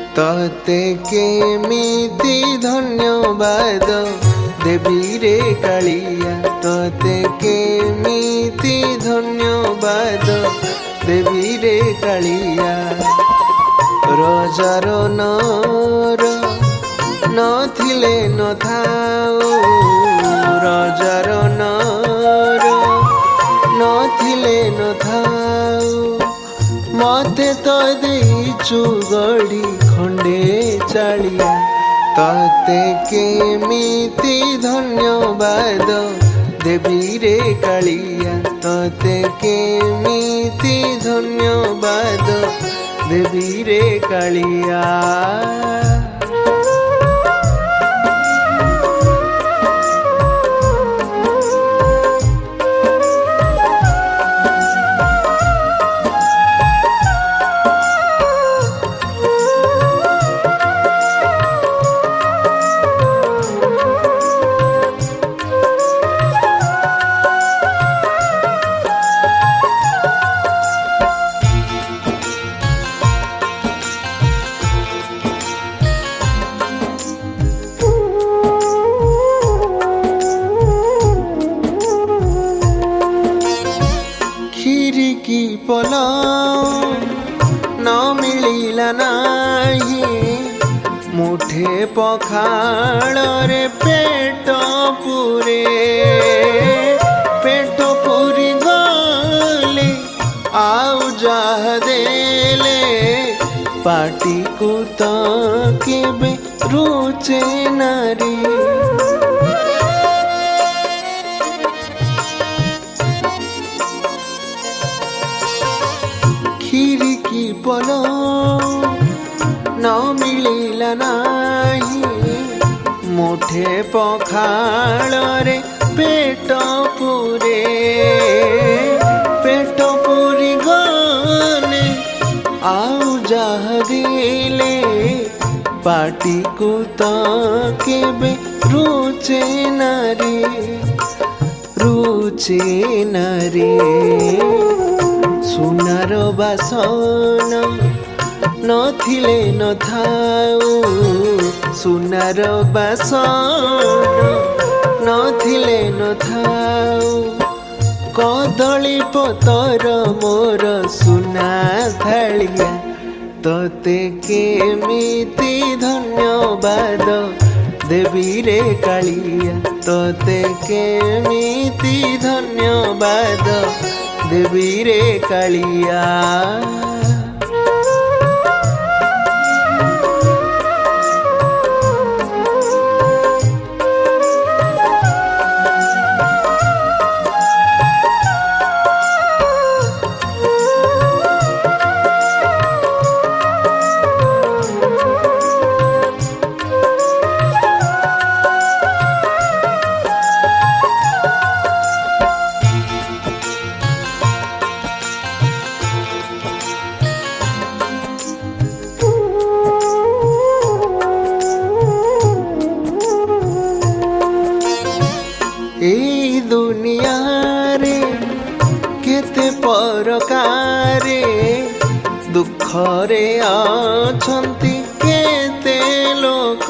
तते केमिति धन्यवाद देवी रे कालिया तते केमिति धन्यवाद देवी रे कालिया रजार नर नथिले नथाओ रजार नर नथिले नथाओ मते तो देइचु गढ़ी खंडे चालिया तते केमिति धन्यवाद देवी रे कालिया तते केमिति धन्यवाद देवी रे कालिया की पला न मिलिला नाही मुठे पखाड़ रे पेट पूरी गले आउ जाह देले पाटी को तो केबे रुचे नारी खिड़की पलो न मिलिला नाही मुठे पखाड़ रे पेट पूरी गले आउ जाह दिले पाटी को तो केबे रुचे नारी सुनार बासन नथिले नथाओ सुनार बासन नथिले नथाओ कदली पतर मोर सुना थालिया तते केमिति धन्यवाद देवी रे कालिया तते केमिति धन्यवाद देवी रे कालिया एई दुनिया रे केते परकारे दुख रे अछंती केते लोक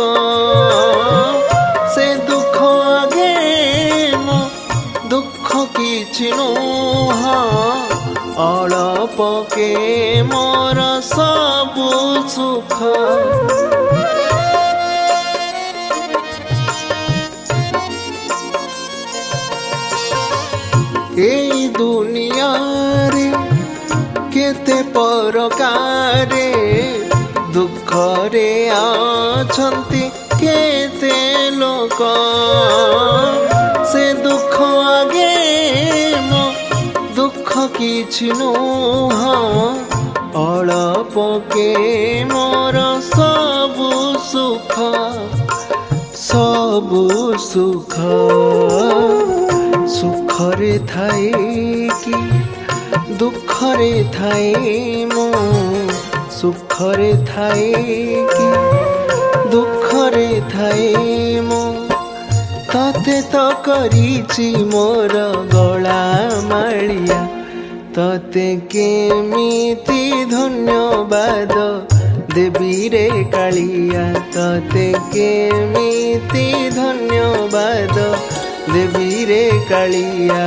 से दुख आगे मो दुख किछि नुह अळप के मोर सबु सुख एई दुनिया रे केते परकारे दुख रे अछंती केते लोक से दुख आगे मो दुख किछि नुह अळप के मोर सबु सुख सुखरे थाए कि दुखरे थाए मो सुखरे थाए कि दुखरे थाए मो तते तो करिछि मोर गला मालिया तते केमिति धन्यवाद देवी रे कालिया तते केमिति धन्यवाद देवी रे कालिया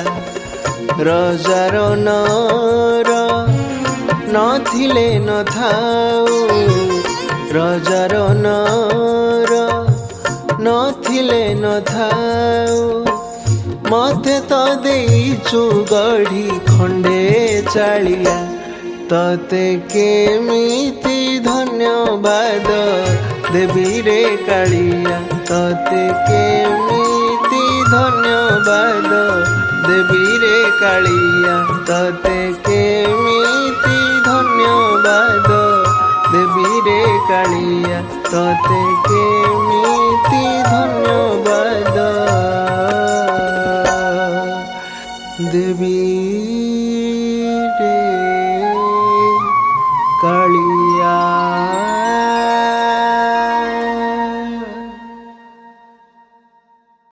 रजार नर नथिले न थाऊ रजार नर नथिले न थाऊ मते तो देइछु गढ़ी खंडे चालिया तते केमिति धन्यवाद देवी रे कालिया तते केमिति धन्यवाद देवी रे कालिया तते केमिति धन्यवाद देवी रे कालिया तते केमिति धन्यवाद देवी